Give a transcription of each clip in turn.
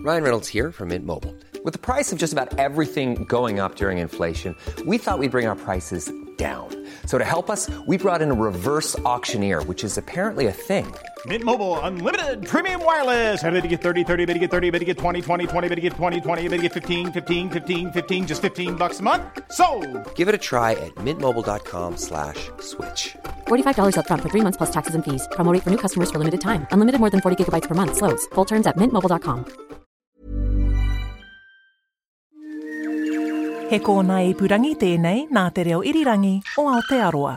Ryan Reynolds here from Mint Mobile. With the price of just about everything going up during inflation, we thought we'd bring our prices down. So to help us, we brought in a reverse auctioneer, which is apparently a thing. Mint Mobile Unlimited Premium Wireless. How to get 30, 30, bit to get 30, bit to get 20, 20, 20, bit to get 20, 20, bit to get 15, 15, 15, 15, just $15 a month? Sold! Give it a try at mintmobile.com/switch. $45 up front for 3 months plus taxes and fees. Promo rate for new customers for limited time. Unlimited more than 40 gigabytes per month. Slows full terms at mintmobile.com. He kōna ipurangi tēnei nā te reo irirangi o Aotearoa.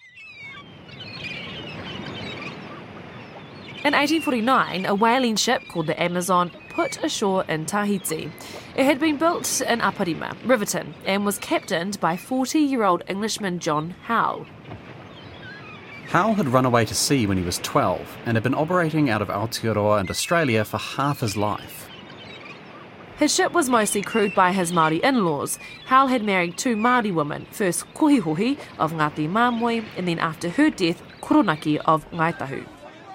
In 1849, a whaling ship called the Amazon put ashore in Tahiti. It had been built in Aparima, Riverton, and was captained by 40-year-old Englishman John Howe. Howe had run away to sea when he was 12 and had been operating out of Aotearoa and Australia for half his life. His ship was mostly crewed by his Māori in-laws. Howe had married 2 Māori women, first Kohihohi of Ngāti Māmoe, and then after her death, Koronaki of Ngaitahu.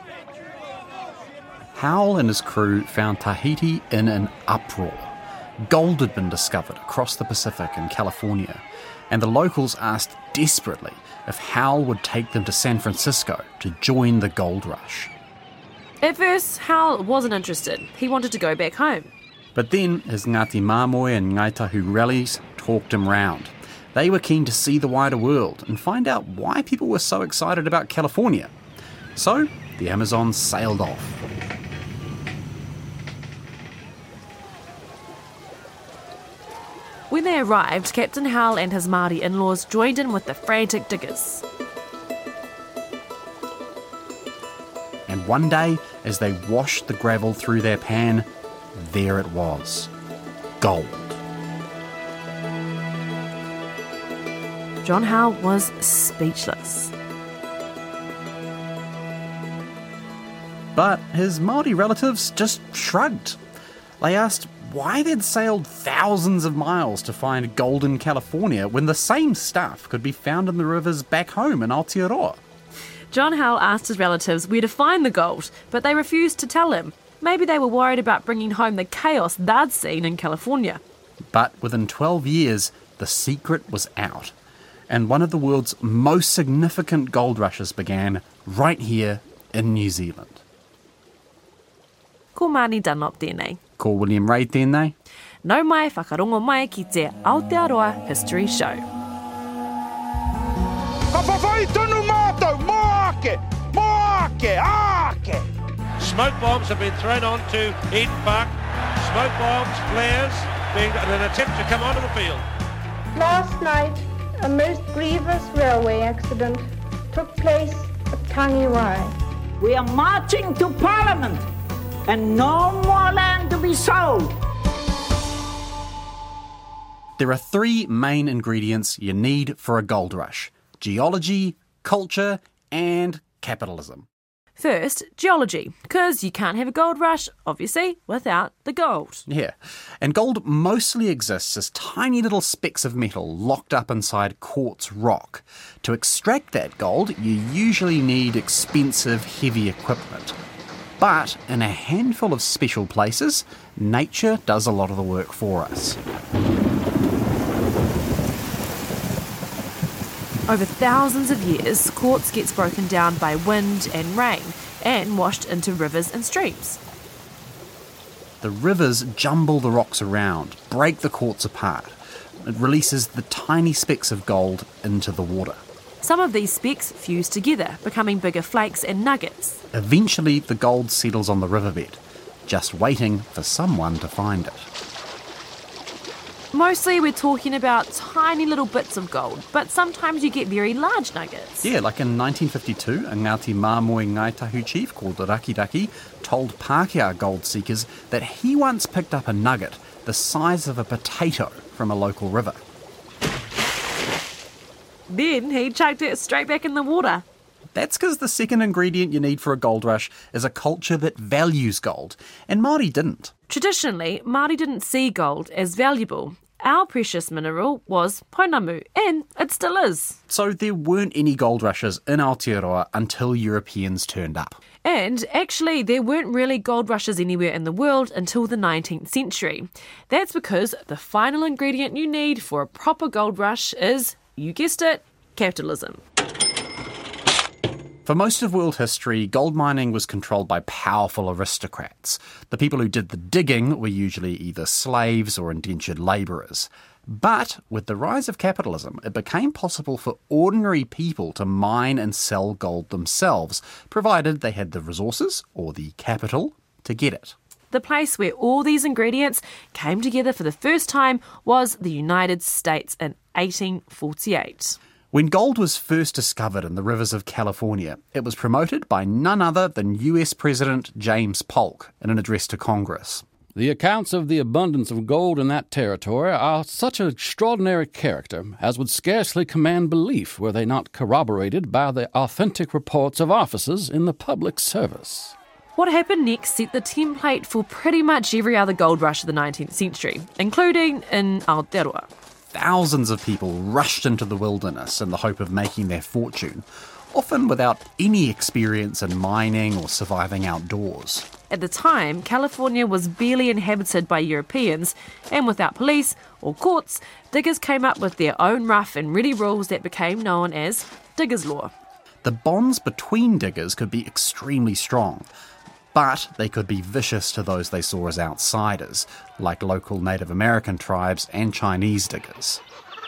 Howe and his crew found Tahiti in an uproar. Gold had been discovered across the Pacific in California, and the locals asked desperately if Howe would take them to San Francisco to join the gold rush. At first, Howe wasn't interested. He wanted to go back home. But then his Ngāti Māmoe and Ngaitahu rallies talked him round. They were keen to see the wider world and find out why people were so excited about California. So the Amazon sailed off. When they arrived, Captain Howe and his Māori in-laws joined in with the frantic diggers. And one day, as they washed the gravel through their pan, there it was. Gold. John Howe was speechless. But his Māori relatives just shrugged. They asked why they'd sailed thousands of miles to find gold in California when the same stuff could be found in the rivers back home in Aotearoa. John Howe asked his relatives where to find the gold, but they refused to tell him. Maybe they were worried about bringing home the chaos they'd seen in California. But within 12 years, the secret was out. And one of the world's most significant gold rushes began right here in New Zealand. Ko Māni Dunlop tēnei. Ko William Ray tēnei. Nau mai whakarongo mai ki te Aotearoa History Show. Ka whawhai tonu mātou! Moake! Moake! Ake! Smoke bombs have been thrown onto Eden Park. Smoke bombs, flares, being an attempt to come onto the field. Last night, a most grievous railway accident took place at Tangiwai. We are marching to Parliament and no more land to be sold. There are 3 main ingredients you need for a gold rush: geology, culture, and capitalism. First, geology, because you can't have a gold rush, obviously, without the gold. Yeah, and gold mostly exists as tiny little specks of metal locked up inside quartz rock. To extract that gold, you usually need expensive, heavy equipment. But in a handful of special places, nature does a lot of the work for us. Over thousands of years, quartz gets broken down by wind and rain and washed into rivers and streams. The rivers jumble the rocks around, break the quartz apart. It releases the tiny specks of gold into the water. Some of these specks fuse together, becoming bigger flakes and nuggets. Eventually, the gold settles on the riverbed, just waiting for someone to find it. Mostly we're talking about tiny little bits of gold, but sometimes you get very large nuggets. Yeah, like in 1952, a Ngāti Māmoe Ngaitahu chief called Rakiraki told Pākehā gold seekers that he once picked up a nugget the size of a potato from a local river. Then he chucked it straight back in the water. That's because the second ingredient you need for a gold rush is a culture that values gold, and Māori didn't. Traditionally, Māori didn't see gold as valuable. Our precious mineral was Pounamu, and it still is. So there weren't any gold rushes in Aotearoa until Europeans turned up. And actually, there weren't really gold rushes anywhere in the world until the 19th century. That's because the final ingredient you need for a proper gold rush is, you guessed it, capitalism. For most of world history, gold mining was controlled by powerful aristocrats. The people who did the digging were usually either slaves or indentured labourers. But with the rise of capitalism, it became possible for ordinary people to mine and sell gold themselves, provided they had the resources, or the capital, to get it. The place where all these ingredients came together for the first time was the United States in 1848. When gold was first discovered in the rivers of California, it was promoted by none other than US President James Polk in an address to Congress. The accounts of the abundance of gold in that territory are such an extraordinary character as would scarcely command belief were they not corroborated by the authentic reports of officers in the public service. What happened next set the template for pretty much every other gold rush of the 19th century, including in Aotearoa. Thousands of people rushed into the wilderness in the hope of making their fortune, often without any experience in mining or surviving outdoors. At the time, California was barely inhabited by Europeans, and without police or courts, diggers came up with their own rough and ready rules that became known as diggers' law. The bonds between diggers could be extremely strong, but they could be vicious to those they saw as outsiders, like local Native American tribes and Chinese diggers.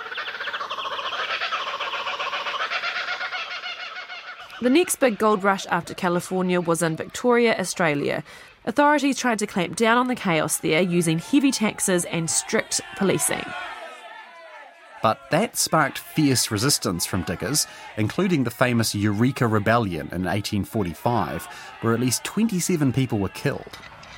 The next big gold rush after California was in Victoria, Australia. Authorities tried to clamp down on the chaos there using heavy taxes and strict policing. But that sparked fierce resistance from diggers, including the famous Eureka Rebellion in 1845, where at least 27 people were killed.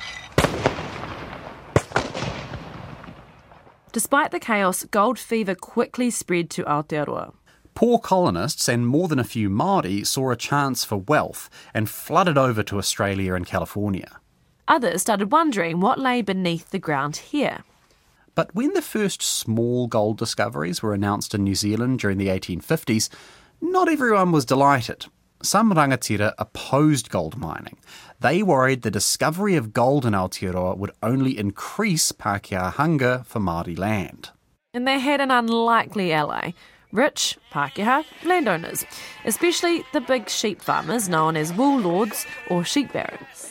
Despite the chaos, gold fever quickly spread to Aotearoa. Poor colonists and more than a few Māori saw a chance for wealth and flooded over to Australia and California. Others started wondering what lay beneath the ground here. But when the first small gold discoveries were announced in New Zealand during the 1850s, not everyone was delighted. Some rangatira opposed gold mining. They worried the discovery of gold in Aotearoa would only increase Pākehā hunger for Māori land. And they had an unlikely ally. Rich Pākehā landowners, especially the big sheep farmers known as wool lords or sheep barons.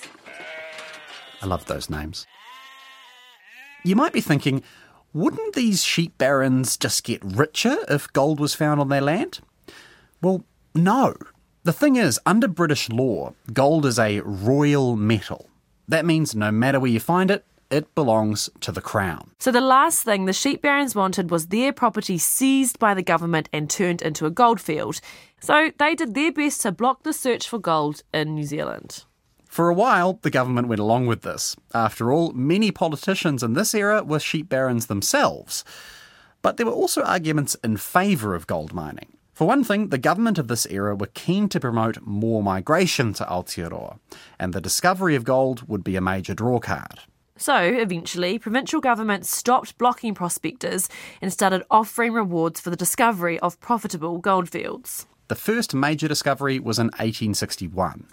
I love those names. You might be thinking, wouldn't these sheep barons just get richer if gold was found on their land? Well, no. The thing is, under British law, gold is a royal metal. That means no matter where you find it, it belongs to the Crown. So the last thing the sheep barons wanted was their property seized by the government and turned into a gold field. So they did their best to block the search for gold in New Zealand. For a while, the government went along with this. After all, many politicians in this era were sheep barons themselves. But there were also arguments in favour of gold mining. For one thing, the government of this era were keen to promote more migration to Aotearoa, and the discovery of gold would be a major drawcard. So, eventually, provincial governments stopped blocking prospectors and started offering rewards for the discovery of profitable goldfields. The first major discovery was in 1861.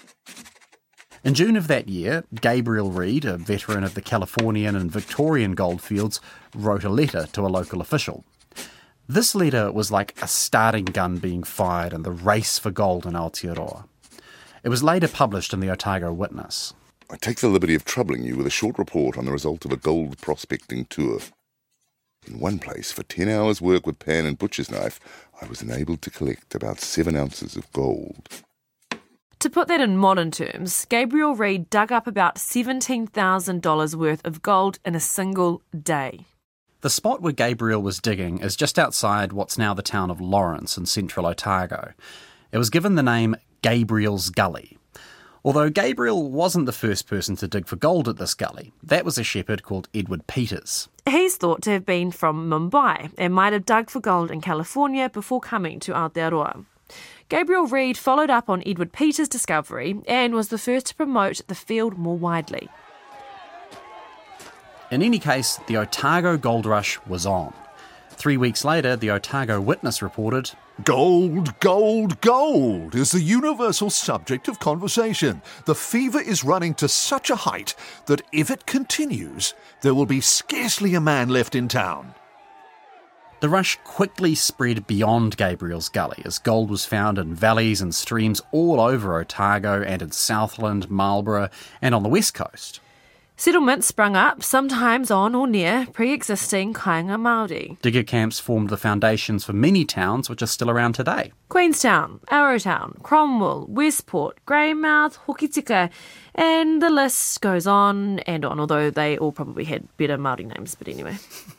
In June of that year, Gabriel Reid, a veteran of the Californian and Victorian goldfields, wrote a letter to a local official. This letter was like a starting gun being fired in the race for gold in Aotearoa. It was later published in the Otago Witness. I take the liberty of troubling you with a short report on the result of a gold prospecting tour. In one place, for 10 hours' work with pan and butcher's knife, I was enabled to collect about 7 ounces of gold. To put that in modern terms, Gabriel Reid dug up about $17,000 worth of gold in a single day. The spot where Gabriel was digging is just outside what's now the town of Lawrence in central Otago. It was given the name Gabriel's Gully. Although Gabriel wasn't the first person to dig for gold at this gully, that was a shepherd called Edward Peters. He's thought to have been from Mumbai and might have dug for gold in California before coming to Aotearoa. Gabriel Reid followed up on Edward Peters' discovery and was the first to promote the field more widely. In any case, the Otago gold rush was on. 3 weeks later, the Otago Witness reported, "Gold, gold, gold is the universal subject of conversation. The fever is running to such a height that if it continues, there will be scarcely a man left in town." The rush quickly spread beyond Gabriel's Gully as gold was found in valleys and streams all over Otago and in Southland, Marlborough and on the west coast. Settlements sprung up, sometimes on or near pre-existing kāinga Māori. Digger camps formed the foundations for many towns which are still around today. Queenstown, Arrowtown, Cromwell, Westport, Greymouth, Hokitika, and the list goes on and on, although they all probably had better Māori names, but anyway.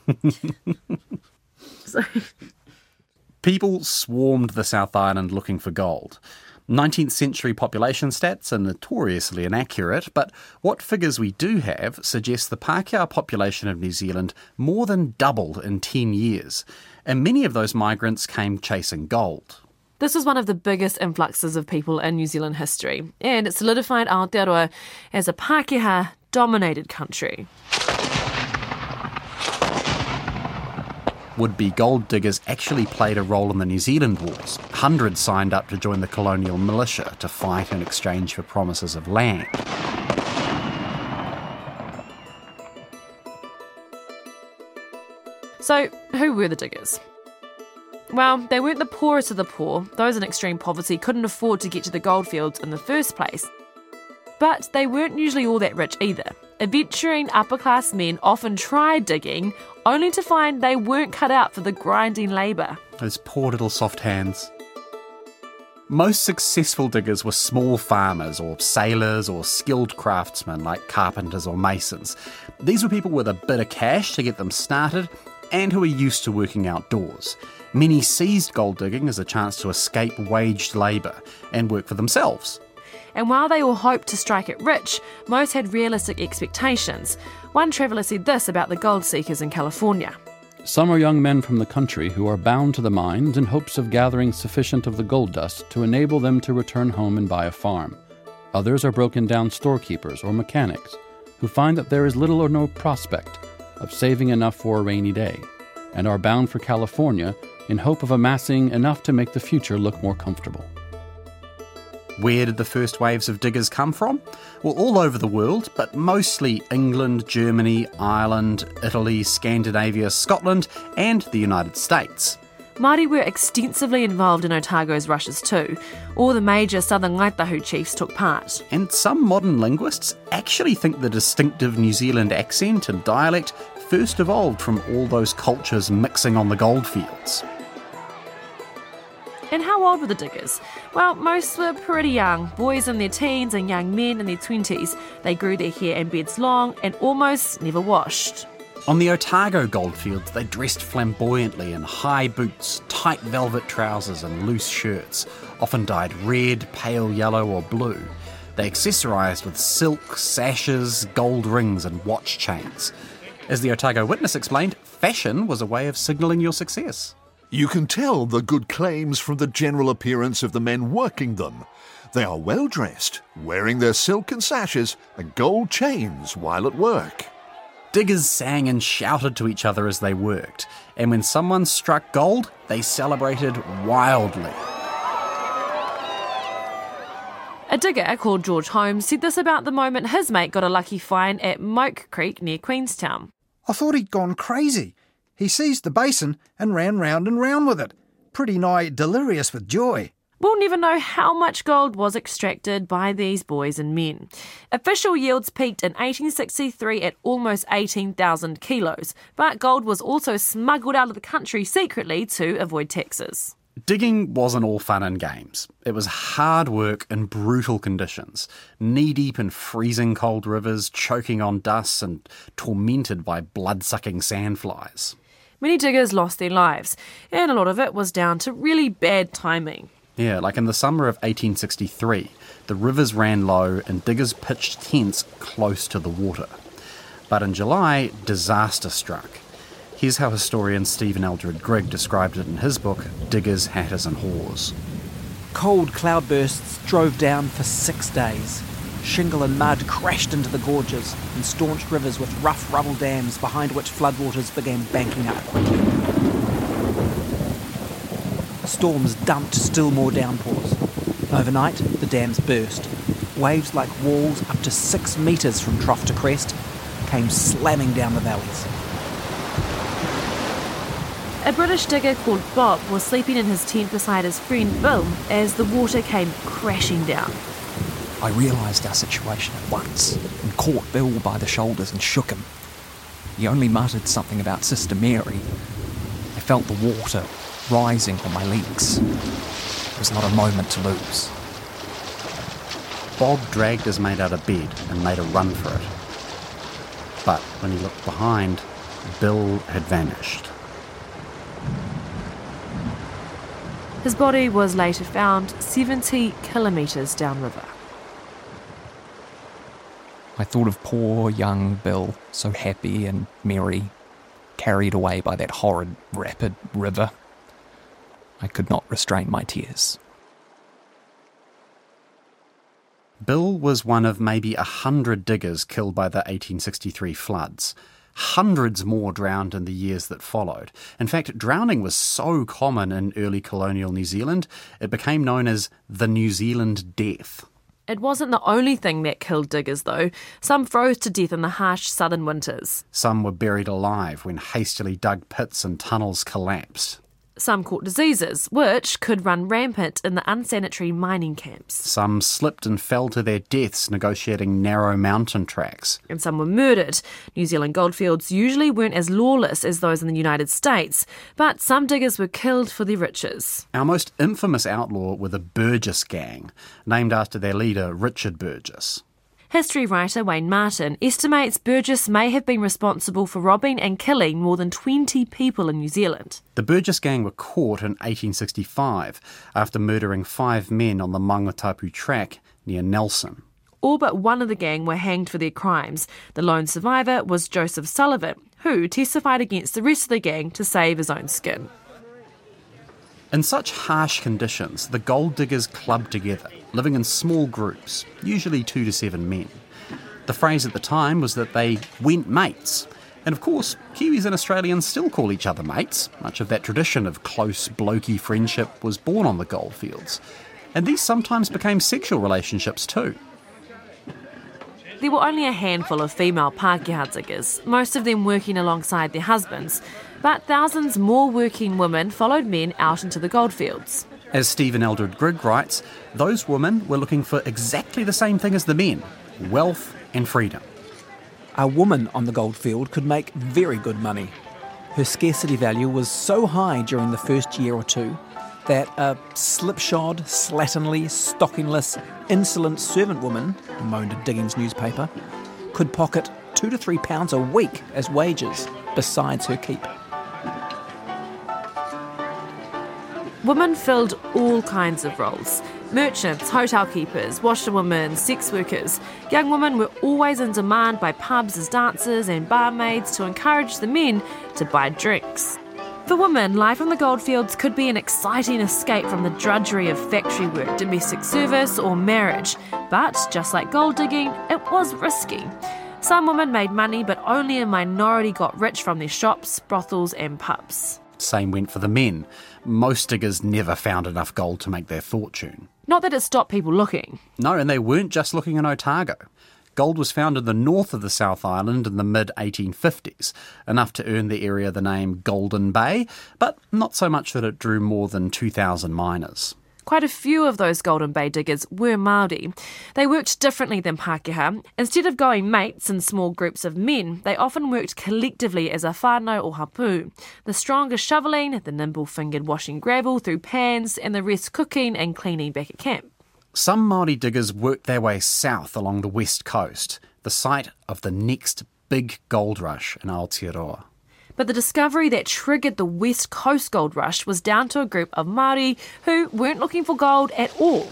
People swarmed the South Island looking for gold. 19th century population stats are notoriously inaccurate, but what figures we do have suggest the Pākehā population of New Zealand more than doubled in 10 years, and many of those migrants came chasing gold. This was one of the biggest influxes of people in New Zealand history, and it solidified Aotearoa as a Pākehā-dominated country. Would-be gold diggers actually played a role in the New Zealand Wars. Hundreds signed up to join the colonial militia to fight in exchange for promises of land. So, who were the diggers? Well, they weren't the poorest of the poor. Those in extreme poverty couldn't afford to get to the goldfields in the first place. But they weren't usually all that rich either. Adventuring upper-class men often tried digging, only to find they weren't cut out for the grinding labour. Those poor little soft hands. Most successful diggers were small farmers or sailors or skilled craftsmen like carpenters or masons. These were people with a bit of cash to get them started and who were used to working outdoors. Many seized gold digging as a chance to escape waged labour and work for themselves. And while they all hoped to strike it rich, most had realistic expectations. One traveller said this about the gold seekers in California. Some are young men from the country who are bound to the mines in hopes of gathering sufficient of the gold dust to enable them to return home and buy a farm. Others are broken-down storekeepers or mechanics who find that there is little or no prospect of saving enough for a rainy day and are bound for California in hope of amassing enough to make the future look more comfortable. Where did the first waves of diggers come from? Well, all over the world, but mostly England, Germany, Ireland, Italy, Scandinavia, Scotland, and the United States. Māori were extensively involved in Otago's rushes too. All the major southern Ngaitahu chiefs took part. And some modern linguists actually think the distinctive New Zealand accent and dialect first evolved from all those cultures mixing on the goldfields. And how old were the diggers? Well, most were pretty young, boys in their teens and young men in their 20s. They grew their hair and beards long and almost never washed. On the Otago goldfields, they dressed flamboyantly in high boots, tight velvet trousers and loose shirts, often dyed red, pale yellow or blue. They accessorised with silk, sashes, gold rings and watch chains. As the Otago Witness explained, fashion was a way of signalling your success. You can tell the good claims from the general appearance of the men working them. They are well dressed, wearing their silk and sashes and gold chains while at work. Diggers sang and shouted to each other as they worked, and when someone struck gold, they celebrated wildly. A digger called George Holmes said this about the moment his mate got a lucky find at Moke Creek near Queenstown. "I thought he'd gone crazy. He seized the basin and ran round and round with it, pretty nigh delirious with joy." We'll never know how much gold was extracted by these boys and men. Official yields peaked in 1863 at almost 18,000 kilos, but gold was also smuggled out of the country secretly to avoid taxes. Digging wasn't all fun and games. It was hard work in brutal conditions, knee-deep in freezing cold rivers, choking on dust and tormented by blood-sucking sandflies. Many diggers lost their lives, and a lot of it was down to really bad timing. Yeah, like in the summer of 1863, the rivers ran low and diggers pitched tents close to the water. But in July, disaster struck. Here's how historian Stephen Eldred Grigg described it in his book, Diggers, Hatters and Whores. Cold cloudbursts drove down for 6 days. Shingle and mud crashed into the gorges and staunched rivers with rough rubble dams behind which floodwaters began banking up quickly. Storms dumped still more downpours. Overnight, the dams burst. Waves like walls up to 6 metres from trough to crest came slamming down the valleys. A British digger called Bob was sleeping in his tent beside his friend Bill as the water came crashing down. I realised our situation at once and caught Bill by the shoulders and shook him. He only muttered something about Sister Mary. I felt the water rising on my legs. There was not a moment to lose. Bob dragged his mate out of bed and made a run for it. But when he looked behind, Bill had vanished. His body was later found 70 kilometres downriver. I thought of poor young Bill, so happy and merry, carried away by that horrid, rapid river. I could not restrain my tears. Bill was one of maybe 100 diggers killed by the 1863 floods. Hundreds more drowned in the years that followed. In fact, drowning was so common in early colonial New Zealand, it became known as the New Zealand death. It wasn't the only thing that killed diggers, though. Some froze to death in the harsh southern winters. Some were buried alive when hastily dug pits and tunnels collapsed. Some caught diseases, which could run rampant in the unsanitary mining camps. Some slipped and fell to their deaths negotiating narrow mountain tracks. And some were murdered. New Zealand goldfields usually weren't as lawless as those in the United States, but some diggers were killed for their riches. Our most infamous outlaw were the Burgess Gang, named after their leader, Richard Burgess. History writer Wayne Martin estimates Burgess may have been responsible for robbing and killing more than 20 people in New Zealand. The Burgess Gang were caught in 1865 after murdering 5 men on the Mangatapu track near Nelson. All but one of the gang were hanged for their crimes. The lone survivor was Joseph Sullivan, who testified against the rest of the gang to save his own skin. In such harsh conditions, the gold diggers clubbed together, living in small groups, usually 2 to 7 men. The phrase at the time was that they went mates. And of course, Kiwis and Australians still call each other mates. Much of that tradition of close, blokey friendship was born on the goldfields. And these sometimes became sexual relationships too. There were only a handful of female Pākehā diggers, most of them working alongside their husbands, but thousands more working women followed men out into the goldfields. As Stephen Eldred Grigg writes, those women were looking for exactly the same thing as the men: wealth and freedom. A woman on the goldfield could make very good money. Her scarcity value was so high during the first year or two that a slipshod, slatternly, stockingless, insolent servant woman, moaned a diggings newspaper, could pocket £2 to £3 a week as wages, besides her keep. Women filled all kinds of roles. Merchants, hotel keepers, washerwomen, sex workers. Young women were always in demand by pubs as dancers and barmaids to encourage the men to buy drinks. For women, life on the goldfields could be an exciting escape from the drudgery of factory work, domestic service or marriage. But, just like gold digging, it was risky. Some women made money, but only a minority got rich from their shops, brothels and pubs. Same went for the men. Most diggers never found enough gold to make their fortune. Not that it stopped people looking. No, and they weren't just looking in Otago. Gold was found in the north of the South Island in the mid-1850s, enough to earn the area the name Golden Bay, but not so much that it drew more than 2,000 miners. Quite a few of those Golden Bay diggers were Māori. They worked differently than Pākehā. Instead of going mates in small groups of men, they often worked collectively as a whānau or hapu. The stronger shoveling, the nimble-fingered washing gravel through pans, and the rest cooking and cleaning back at camp. Some Māori diggers worked their way south along the west coast, the site of the next big gold rush in Aotearoa. But the discovery that triggered the West Coast gold rush was down to a group of Māori who weren't looking for gold at all.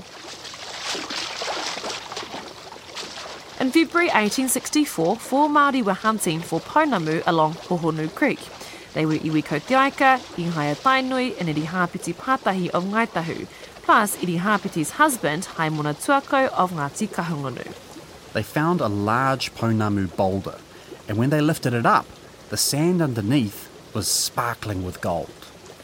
In February 1864, 4 Māori were hunting for pounamu along Hohonu Creek. They were Iwi Kotiaika, Ihaya Tainui and Irihāpiti Pātahi of Ngaitahu, plus Irihāpiti's husband, Haimona Tuako of Ngāti Kahungunu. they found a large Pounamu boulder, and when they lifted it up, the sand underneath was sparkling with gold.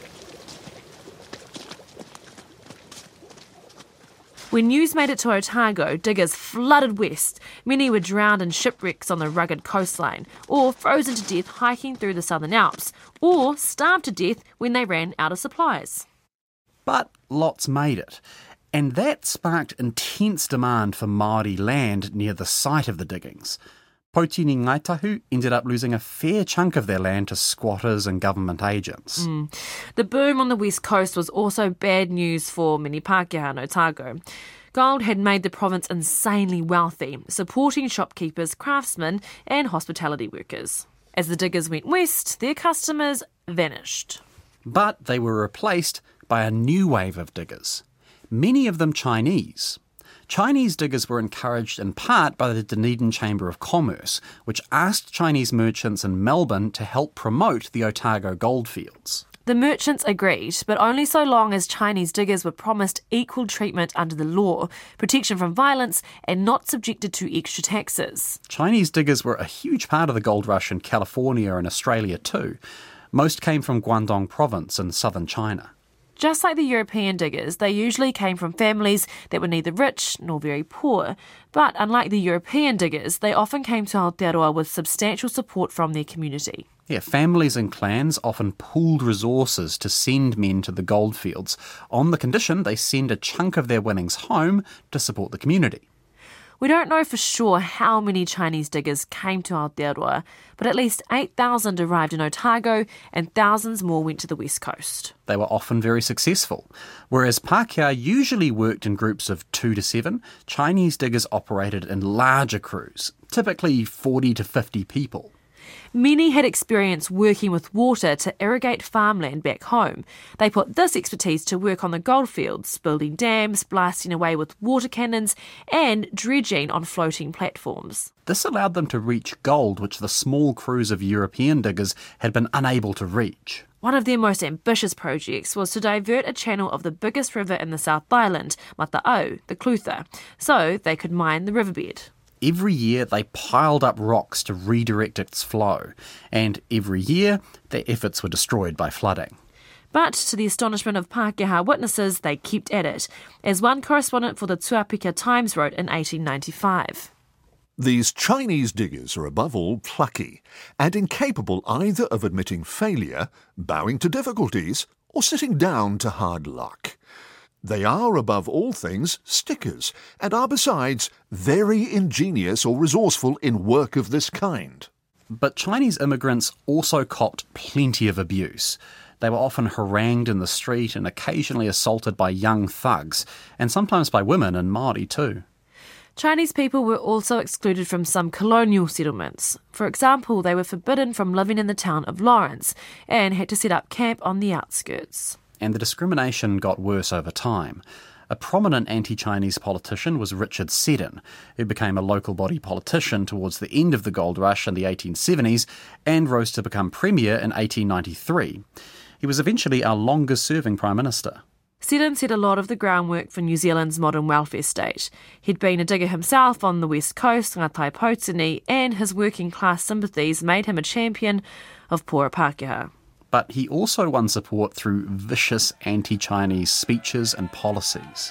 When news made it to Otago, diggers flooded west. Many were drowned in shipwrecks on the rugged coastline, or frozen to death hiking through the Southern Alps, or starved to death when they ran out of supplies. But lots made it, and that sparked intense demand for Māori land near the site of the diggings. Potini Ngaitahu ended up losing a fair chunk of their land to squatters and government agents. The boom on the west coast was also bad news for many Pākehā in Otago. Gold had made the province insanely wealthy, supporting shopkeepers, craftsmen and hospitality workers. As the diggers went west, their customers vanished. But they were replaced by a new wave of diggers, many of them Chinese. Chinese diggers were encouraged in part by the Dunedin Chamber of Commerce, which asked Chinese merchants in Melbourne to help promote the Otago goldfields. The merchants agreed, but only so long as Chinese diggers were promised equal treatment under the law, protection from violence, and not subjected to extra taxes. Chinese diggers were a huge part of the gold rush in California and Australia too. Most came from Guangdong province in southern China. Just like the European diggers, they usually came from families that were neither rich nor very poor. But unlike the European diggers, they often came to Aotearoa with substantial support from their community. Yeah, families and clans often pooled resources to send men to the goldfields, on the condition they send a chunk of their winnings home to support the community. We don't know for sure how many Chinese diggers came to Aotearoa, but at least 8,000 arrived in Otago and thousands more went to the west coast. They were often very successful. Whereas Pākehā usually worked in groups of 2 to 7, Chinese diggers operated in larger crews, typically 40 to 50 people. Many had experience working with water to irrigate farmland back home. They put this expertise to work on the goldfields, building dams, blasting away with water cannons, and dredging on floating platforms. This allowed them to reach gold which the small crews of European diggers had been unable to reach. One of their most ambitious projects was to divert a channel of the biggest river in the South Island, Mata'au, the Clutha, so they could mine the riverbed. Every year they piled up rocks to redirect its flow, and every year their efforts were destroyed by flooding. But to the astonishment of Pākehā witnesses, they kept at it, as one correspondent for the Tuapika Times wrote in 1895. These Chinese diggers are above all plucky and incapable either of admitting failure, bowing to difficulties, or sitting down to hard luck. They are, above all things, stickers, and are besides very ingenious or resourceful in work of this kind. But Chinese immigrants also copped plenty of abuse. They were often harangued in the street and occasionally assaulted by young thugs, and sometimes by women and Māori too. Chinese people were also excluded from some colonial settlements. For example, they were forbidden from living in the town of Lawrence and had to set up camp on the outskirts. And the discrimination got worse over time. A prominent anti-Chinese politician was Richard Seddon, who became a local body politician towards the end of the gold rush in the 1870s and rose to become premier in 1893. He was eventually our longest-serving Prime Minister. Seddon set a lot of the groundwork for New Zealand's modern welfare state. He'd been a digger himself on the west coast, Ngatai Potini, and his working-class sympathies made him a champion of poorer Pākehā. But he also won support through vicious anti-Chinese speeches and policies.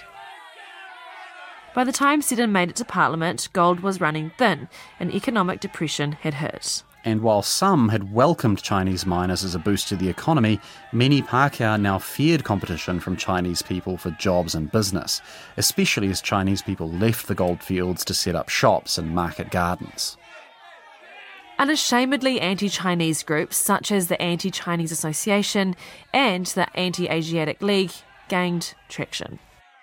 By the time Seddon made it to Parliament, gold was running thin and economic depression had hit. And while some had welcomed Chinese miners as a boost to the economy, many Pākehā now feared competition from Chinese people for jobs and business, especially as Chinese people left the goldfields to set up shops and market gardens. Unashamedly anti-Chinese groups such as the Anti-Chinese Association and the Anti-Asiatic League gained traction.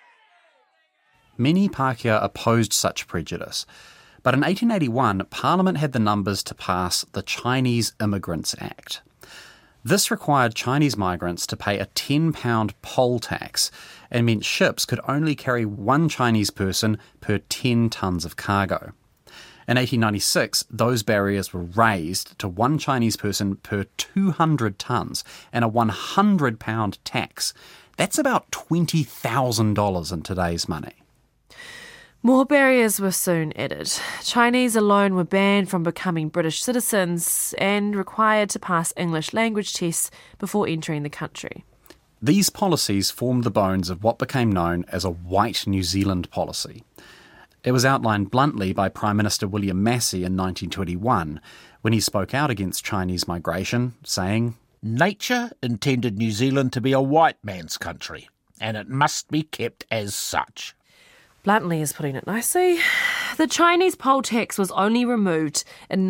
Many Pākehā opposed such prejudice, but in 1881 Parliament had the numbers to pass the Chinese Immigrants Act. This required Chinese migrants to pay a £10 poll tax and meant ships could only carry one Chinese person per 10 tonnes of cargo. In 1896, those barriers were raised to one Chinese person per 200 tonnes and a £100 tax. That's about $20,000 in today's money. More barriers were soon added. Chinese alone were banned from becoming British citizens and required to pass English language tests before entering the country. These policies formed the bones of what became known as a White New Zealand policy. It was outlined bluntly by Prime Minister William Massey in 1921 when he spoke out against Chinese migration, saying, "Nature intended New Zealand to be a white man's country, and it must be kept as such." Bluntly is putting it nicely. The Chinese poll tax was only removed in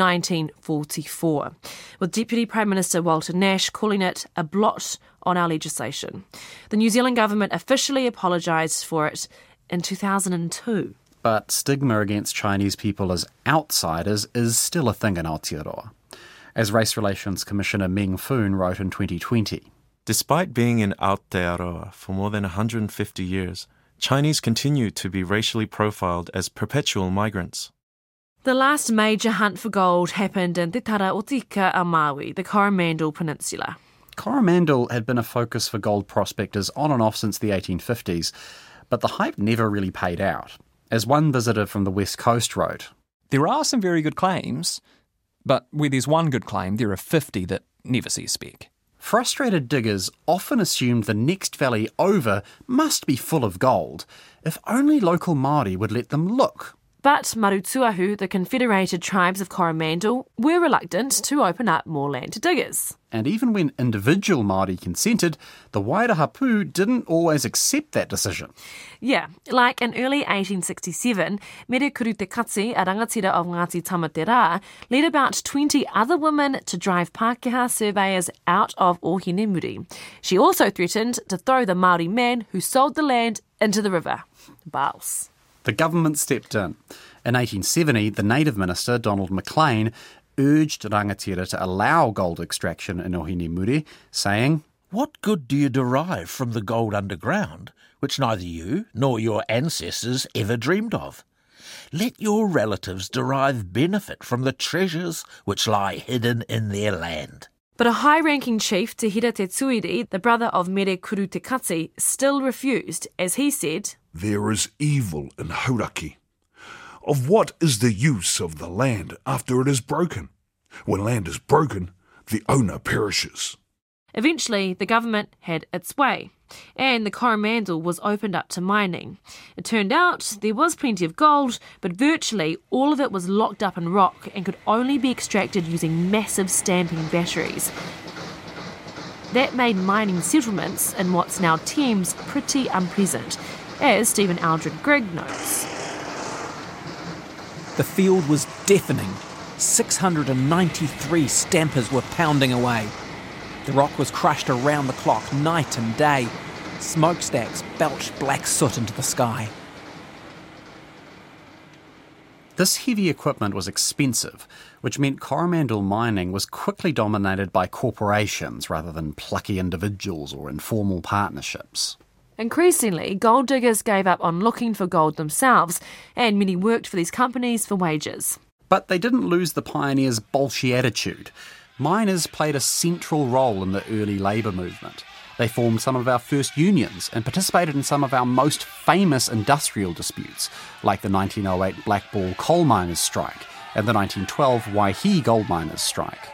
1944, with Deputy Prime Minister Walter Nash calling it a blot on our legislation. The New Zealand government officially apologised for it in 2002. But stigma against Chinese people as outsiders is still a thing in Aotearoa. As Race Relations Commissioner Meng Foon wrote in 2020. Despite being in Aotearoa for more than 150 years, Chinese continue to be racially profiled as perpetual migrants. The last major hunt for gold happened in Te Tara o Tika a Maui, the Coromandel Peninsula. Coromandel had been a focus for gold prospectors on and off since the 1850s, but the hype never really paid out. As one visitor from the West Coast wrote, "There are some very good claims, but where there's one good claim, there are 50 that never see a speck." Frustrated diggers often assumed the next valley over must be full of gold, if only local Māori would let them look. But Marutuahu, the Confederated Tribes of Coromandel, were reluctant to open up more land to diggers. And even when individual Māori consented, the Wairahapū didn't always accept that decision. Yeah, like in early 1867, Mere Kurutekatsi, a rangatira of Ngāti Tamatera, led about 20 other women to drive Pākehā surveyors out of Ohinemuri. She also threatened to throw the Māori man who sold the land into the river. Bals. The government stepped in. In 1870, the Native Minister, Donald Maclean, urged rangatira to allow gold extraction in Ohinemuri, saying, "What good do you derive from the gold underground, which neither you nor your ancestors ever dreamed of? Let your relatives derive benefit from the treasures which lie hidden in their land." But a high-ranking chief, Te Hira Te Tuiri, the brother of Mere Kurutekatsi, still refused, as he said, "There is evil in Hauraki. Of what is the use of the land after it is broken? When land is broken, the owner perishes." Eventually, the government had its way, and the Coromandel was opened up to mining. It turned out there was plenty of gold, but virtually all of it was locked up in rock and could only be extracted using massive stamping batteries. That made mining settlements in what's now Thames pretty unpleasant, as Stephen Aldred Grigg notes. The field was deafening. 693 stampers were pounding away. The rock was crushed around the clock, night and day. Smokestacks belched black soot into the sky. This heavy equipment was expensive, which meant Coromandel mining was quickly dominated by corporations rather than plucky individuals or informal partnerships. Increasingly, gold diggers gave up on looking for gold themselves, and many worked for these companies for wages. But they didn't lose the pioneers' bolshy attitude. Miners played a central role in the early labour movement. They formed some of our first unions and participated in some of our most famous industrial disputes, like the 1908 Blackball coal miners' strike and the 1912 Waihi gold miners' strike.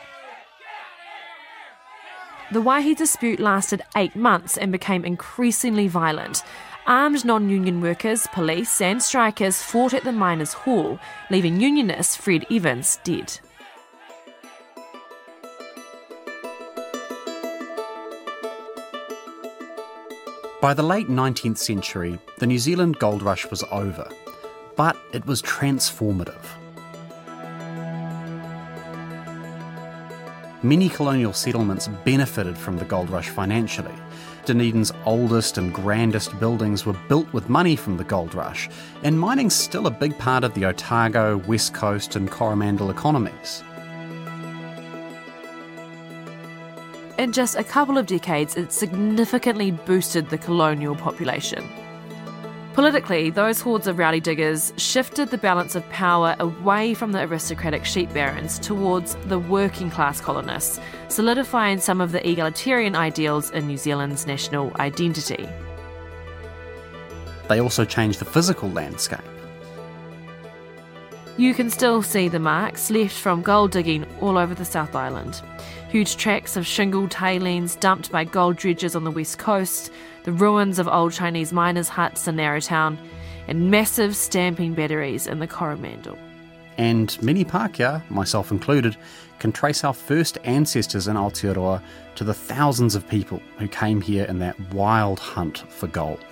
The Waihi dispute lasted 8 months and became increasingly violent. Armed non-union workers, police and strikers fought at the miners' hall, leaving unionist Fred Evans dead. By the late 19th century, the New Zealand gold rush was over, but it was transformative. Many colonial settlements benefited from the gold rush financially. Dunedin's oldest and grandest buildings were built with money from the gold rush, and mining's still a big part of the Otago, West Coast and Coromandel economies. In just a couple of decades, it significantly boosted the colonial population. Politically, those hordes of rowdy diggers shifted the balance of power away from the aristocratic sheep barons towards the working class colonists, solidifying some of the egalitarian ideals in New Zealand's national identity. They also changed the physical landscape. You can still see the marks left from gold digging all over the South Island. Huge tracts of shingle tailings dumped by gold dredgers on the west coast, the ruins of old Chinese miners' huts in Narrowtown, and massive stamping batteries in the Coromandel. And many Pākehā, myself included, can trace our first ancestors in Aotearoa to the thousands of people who came here in that wild hunt for gold.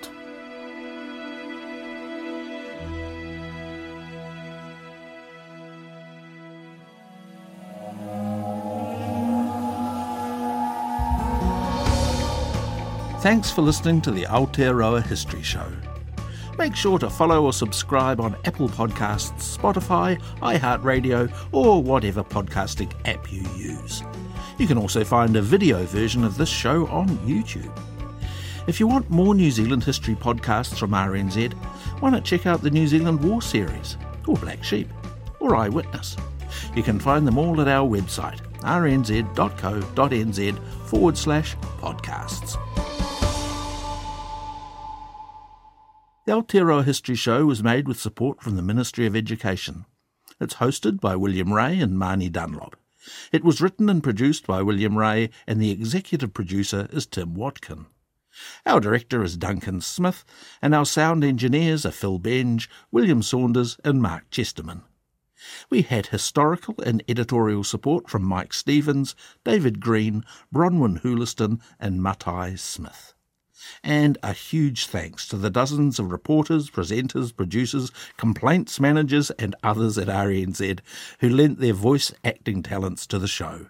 Thanks for listening to the Aotearoa History Show. Make sure to follow or subscribe on Apple Podcasts, Spotify, iHeartRadio, or whatever podcasting app you use. You can also find a video version of this show on YouTube. If you want more New Zealand history podcasts from RNZ, why not check out the New Zealand War Series, or Black Sheep, or Eyewitness. You can find them all at our website, rnz.co.nz/podcasts. The Aotearoa History Show was made with support from the Ministry of Education. It's hosted by William Ray and Marnie Dunlop. It was written and produced by William Ray, and the executive producer is Tim Watkin. Our director is Duncan Smith, and our sound engineers are Phil Benge, William Saunders and Mark Chesterman. We had historical and editorial support from Mike Stevens, David Green, Bronwyn Huliston and Matai Smith. And a huge thanks to the dozens of reporters, presenters, producers, complaints managers and others at RNZ who lent their voice acting talents to the show.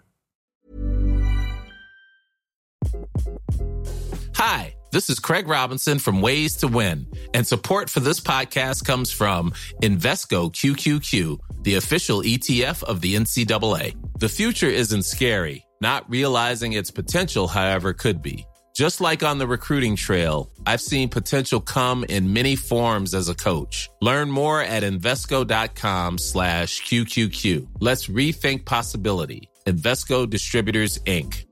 Hi, this is Craig Robinson from Ways to Win, and support for this podcast comes from Invesco QQQ, the official ETF of the NCAA. The future isn't scary. Not realizing its potential, however, could be. Just like on the recruiting trail, I've seen potential come in many forms as a coach. Learn more at Invesco.com/QQQ. Let's rethink possibility. Invesco Distributors, Inc.